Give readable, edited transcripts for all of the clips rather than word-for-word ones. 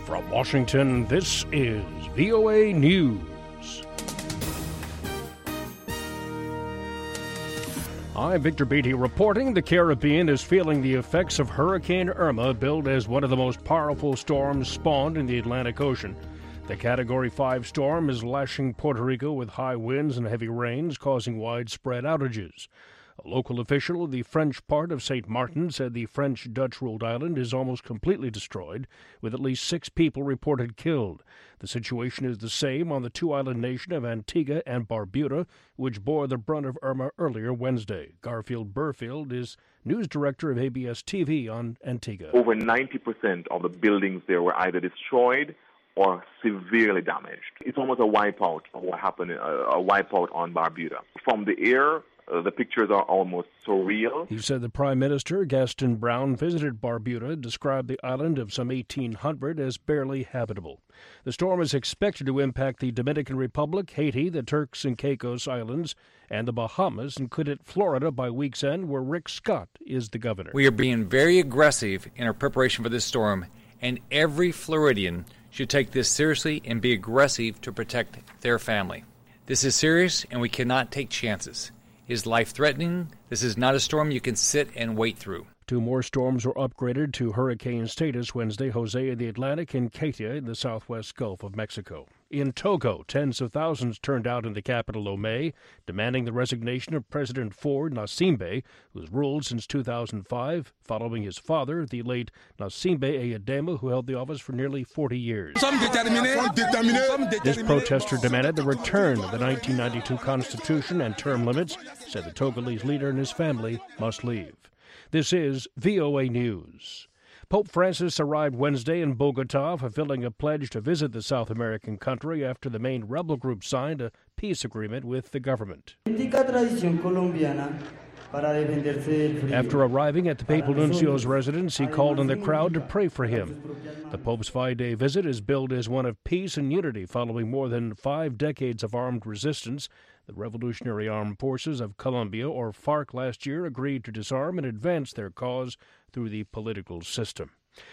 From Washington, this is VOA News. I'm Victor Beatty reporting the Caribbean is feeling the effects of Hurricane Irma, billed as one of the most powerful storms spawned in the Atlantic Ocean. The Category 5 storm is lashing Puerto Rico with high winds and heavy rains, causing widespread outages. A local official in the French part of St. Martin said the French-Dutch-ruled island is almost completely destroyed, with at least 6 people reported killed. The situation is the same on the two-island nation of Antigua and Barbuda, which bore the brunt of Irma earlier Wednesday. Garfield Burfield is news director of ABS-TV on Antigua. Over 90% of the buildings there were either destroyed or severely damaged. It's almost a wipeout of what happened, a wipeout on Barbuda. From the air, the pictures are almost surreal. He said the Prime Minister, Gaston Brown, visited Barbuda, described the island of some 1,800 as barely habitable. The storm is expected to impact the Dominican Republic, Haiti, the Turks and Caicos Islands, and the Bahamas, and could hit Florida by week's end, where Rick Scott is the governor. We are being very aggressive in our preparation for this storm, and every Floridian should take this seriously and be aggressive to protect their family. This is serious, and we cannot take chances. It is life-threatening. This is not a storm you can sit and wait through. 2 more storms were upgraded to hurricane status Wednesday, Jose in the Atlantic and Katia in the southwest Gulf of Mexico. In Togo, tens of thousands turned out in the capital Lomé, demanding the resignation of President Faure Gnassingbe, who's ruled since 2005, following his father, the late Gnassingbe Eyadema, who held the office for nearly 40 years. This protester demanded the return of the 1992 Constitution and term limits, said the Togolese leader and his family must leave. This is VOA News. Pope Francis arrived Wednesday in Bogota, fulfilling a pledge to visit the South American country after the main rebel group signed a peace agreement with the government. After arriving at the papal nuncio's residence, he called on the crowd to pray for him. The Pope's 5-day visit is billed as one of peace and unity following more than 5 decades of armed resistance. The Revolutionary Armed Forces of Colombia, or FARC, last year agreed to disarm and advance their cause through the political system.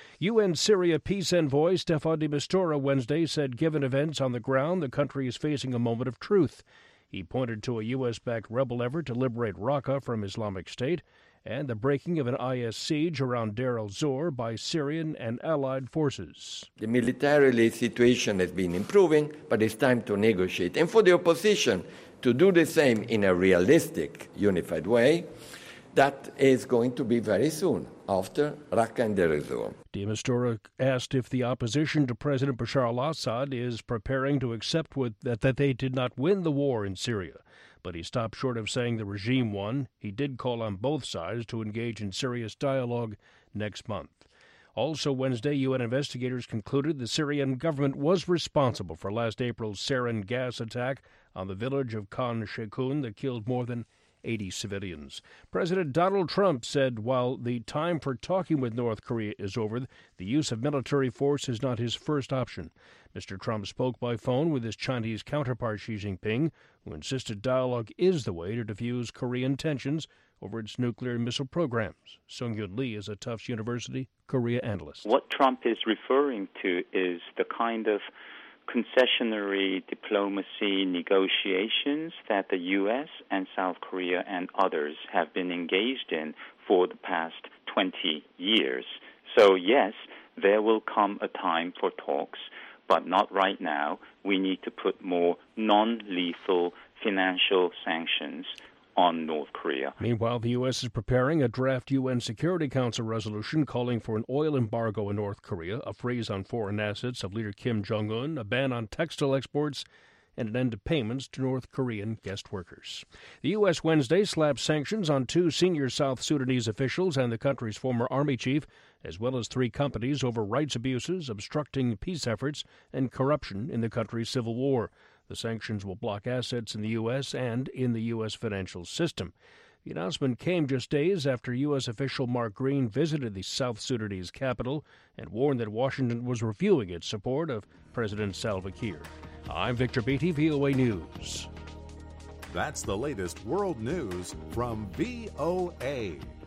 UN Syria peace envoy Staffan de Mistura Wednesday said given events on the ground, the country is facing a moment of truth. He pointed to a U.S.-backed rebel effort to liberate Raqqa from Islamic State and the breaking of an IS siege around Deir el-Zor by Syrian and allied forces. The military situation has been improving, but it's time to negotiate. And for the opposition to do the same in a realistic, unified way, that is going to be very soon, after Raqqa and Deir el-Zor. De Mistura asked if the opposition to President Bashar al-Assad is preparing to accept that they did not win the war in Syria. But he stopped short of saying the regime won. He did call on both sides to engage in serious dialogue next month. Also Wednesday, UN investigators concluded the Syrian government was responsible for last April's sarin gas attack on the village of Khan Sheikhoun that killed more than 80 civilians. President Donald Trump said while the time for talking with North Korea is over, the use of military force is not his first option. Mr. Trump spoke by phone with his Chinese counterpart Xi Jinping, who insisted dialogue is the way to defuse Korean tensions over its nuclear missile programs. Sung-Yun Lee is a Tufts University Korea analyst. What Trump is referring to is the kind of concessionary diplomacy negotiations that the U.S. and South Korea and others have been engaged in for the past 20 years. So yes, there will come a time for talks, but not right now. We need to put more non-lethal financial sanctions on North Korea. Meanwhile, the U.S. is preparing a draft UN Security Council resolution calling for an oil embargo in North Korea, a freeze on foreign assets of leader Kim Jong-un, a ban on textile exports, and an end to payments to North Korean guest workers. The U.S. Wednesday slapped sanctions on 2 senior South Sudanese officials and the country's former army chief, as well as 3 companies over rights abuses, obstructing peace efforts, and corruption in the country's civil war. The sanctions will block assets in the U.S. and in the U.S. financial system. The announcement came just days after U.S. official Mark Green visited the South Sudanese capital and warned that Washington was reviewing its support of President Salva Kiir. I'm Victor Beatty, VOA News. That's the latest world news from VOA.